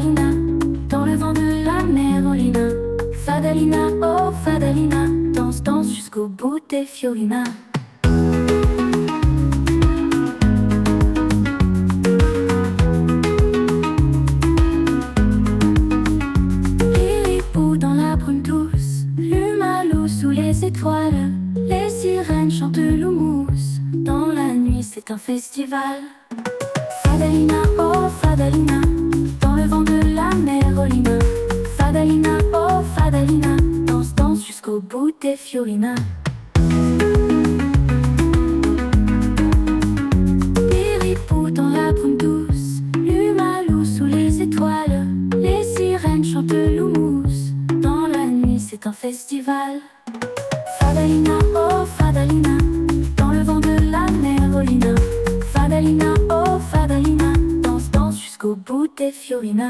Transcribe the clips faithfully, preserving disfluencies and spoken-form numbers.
Fadalina, dans le vent de la Merolina. Fadalina, oh Fadalina, danse, danse jusqu'au bout des Fiorina. Liripou dans la brume douce, Lumalou sous les étoiles. Les sirènes chantent l'houmous, dans la nuit c'est un festival. Fadalina, oh Fadalina, dans le vent de la Merolina. Fadalina, oh Fadalina, danse, danse jusqu'au bout des Fiorina. Liripou dans la brume douce, Lumalou sous les étoiles. Les sirènes chantent l'houmous, dans la nuit c'est un festival. Fadalina, oh Fadalina, dans le vent de la Merolina. Fadalina, oh Fadalina, danse, danse jusqu'au bout des Fiorina.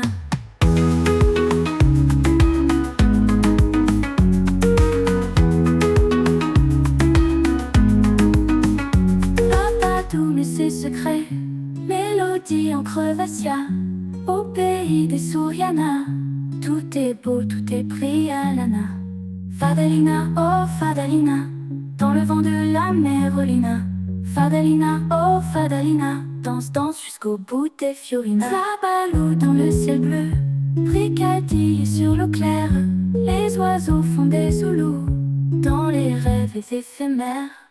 Papadoum et ses secrets, mélodie en crevassia. Au pays des Souriana, tout est beau, tout est Prialana. Fadalina, oh Fadalina, dans le vent de la Merolina. Fadalina, oh Fadalina, danse, danse jusqu'au bout des Fiorina. Zabalou dans le ciel bleu, Bricadille sur l'eau claire. Les oiseaux font des zoulous, dans les rêves éphémères.